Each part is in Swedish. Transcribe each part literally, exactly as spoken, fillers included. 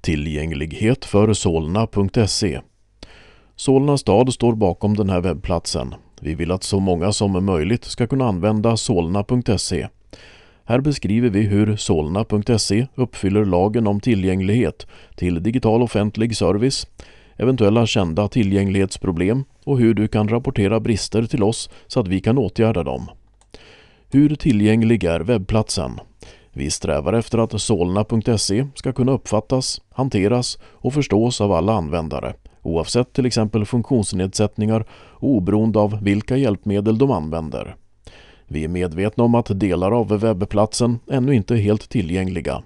Tillgänglighet för Solna punkt se. Solna stad står bakom den här webbplatsen. Vi vill att så många som möjligt ska kunna använda Solna punkt se. Här beskriver vi hur Solna punkt se uppfyller lagen om tillgänglighet till digital offentlig service, eventuella kända tillgänglighetsproblem och hur du kan rapportera brister till oss så att vi kan åtgärda dem. Hur tillgänglig är webbplatsen? Vi strävar efter att Solna punkt se ska kunna uppfattas, hanteras och förstås av alla användare, oavsett till exempel funktionsnedsättningar och oberoende av vilka hjälpmedel de använder. Vi är medvetna om att delar av webbplatsen ännu inte är helt tillgängliga.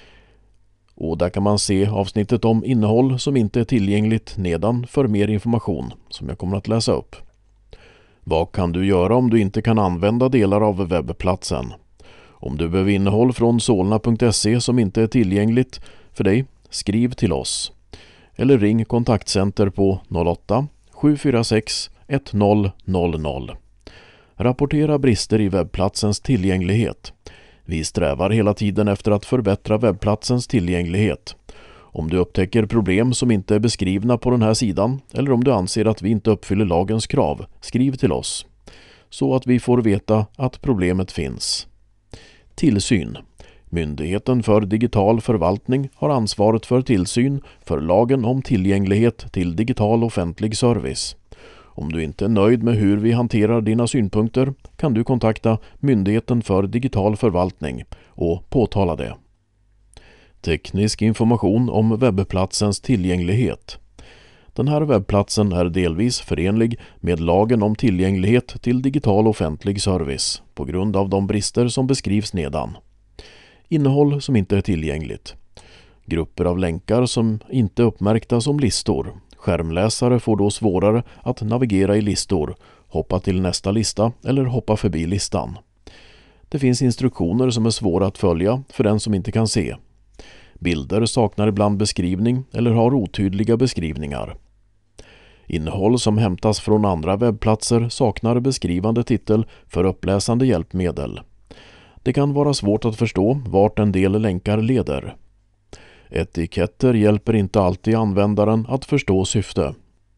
Och där kan man se avsnittet om innehåll som inte är tillgängligt nedan för mer information som jag kommer att läsa upp. Vad kan du göra om du inte kan använda delar av webbplatsen? Om du behöver innehåll från Solna punkt se som inte är tillgängligt för dig, skriv till oss. Eller ring kontaktcenter på noll åtta sju fyra sex ett noll noll noll. Rapportera brister i webbplatsens tillgänglighet. Vi strävar hela tiden efter att förbättra webbplatsens tillgänglighet. Om du upptäcker problem som inte är beskrivna på den här sidan eller om du anser att vi inte uppfyller lagens krav, skriv till oss. Så att vi får veta att problemet finns. Tillsyn. Myndigheten för digital förvaltning har ansvaret för tillsyn för lagen om tillgänglighet till digital offentlig service. Om du inte är nöjd med hur vi hanterar dina synpunkter kan du kontakta Myndigheten för digital förvaltning och påtala det. Teknisk information om webbplatsens tillgänglighet. Den här webbplatsen är delvis förenlig med lagen om tillgänglighet till digital offentlig service på grund av de brister som beskrivs nedan. Innehåll som inte är tillgängligt. Grupper av länkar som inte är uppmärkta som listor. Skärmläsare får då svårare att navigera i listor, hoppa till nästa lista eller hoppa förbi listan. Det finns instruktioner som är svåra att följa för den som inte kan se. Bilder saknar ibland beskrivning eller har otydliga beskrivningar. Innehåll som hämtas från andra webbplatser saknar beskrivande titel för uppläsande hjälpmedel. Det kan vara svårt att förstå vart en del länkar leder. Etiketter hjälper inte alltid användaren att förstå syfte.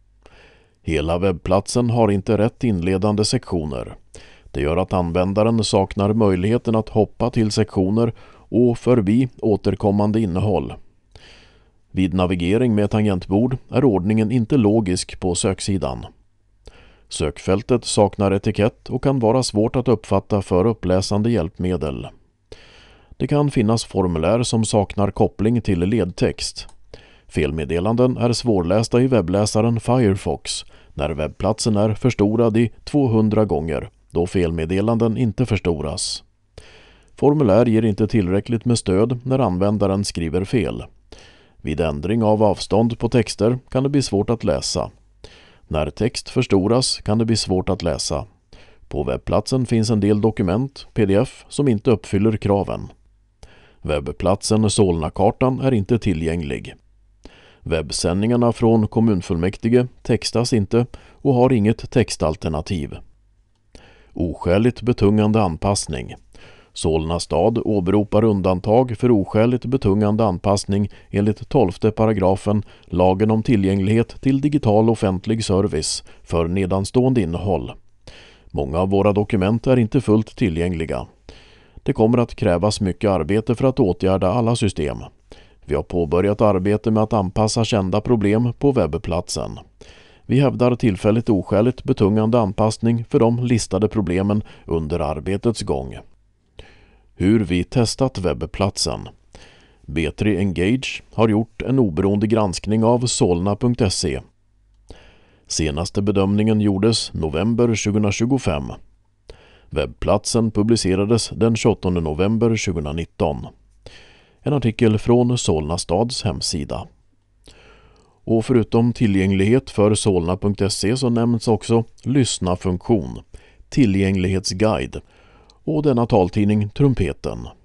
Hela webbplatsen har inte rätt inledande sektioner. Det gör att användaren saknar möjligheten att hoppa till sektioner och förbi återkommande innehåll. Vid navigering med tangentbord är ordningen inte logisk på söksidan. Sökfältet saknar etikett och kan vara svårt att uppfatta för uppläsande hjälpmedel. Det kan finnas formulär som saknar koppling till ledtext. Felmeddelanden är svårlästa i webbläsaren Firefox när webbplatsen är förstorad i tvåhundra gånger, då felmeddelanden inte förstoras. Formulär ger inte tillräckligt med stöd när användaren skriver fel. Vid ändring av avstånd på texter kan det bli svårt att läsa. När text förstoras kan det bli svårt att läsa. På webbplatsen finns en del dokument, pdf, som inte uppfyller kraven. Webbplatsen Solnakartan är inte tillgänglig. Webbsändningarna från kommunfullmäktige textas inte och har inget textalternativ. Oskäligt betungande anpassning. Solna stad åberopar undantag för oskäligt betungande anpassning enligt tolfte paragrafen lagen om tillgänglighet till digital offentlig service för nedanstående innehåll. Många av våra dokument är inte fullt tillgängliga. Det kommer att krävas mycket arbete för att åtgärda alla system. Vi har påbörjat arbete med att anpassa kända problem på webbplatsen. Vi hävdar tillfälligt oskäligt betungande anpassning för de listade problemen under arbetets gång. Hur vi testat webbplatsen. B tre Engage har gjort en oberoende granskning av Solna punkt se. Senaste bedömningen gjordes november tjugohundratjugofem. Webbplatsen publicerades den tjugoåttonde november tjugohundranitton. En artikel från Solna stads hemsida. Och förutom tillgänglighet för Solna punkt se så nämns också lyssna-funktion, tillgänglighetsguide och denna taltidning Trumpeten.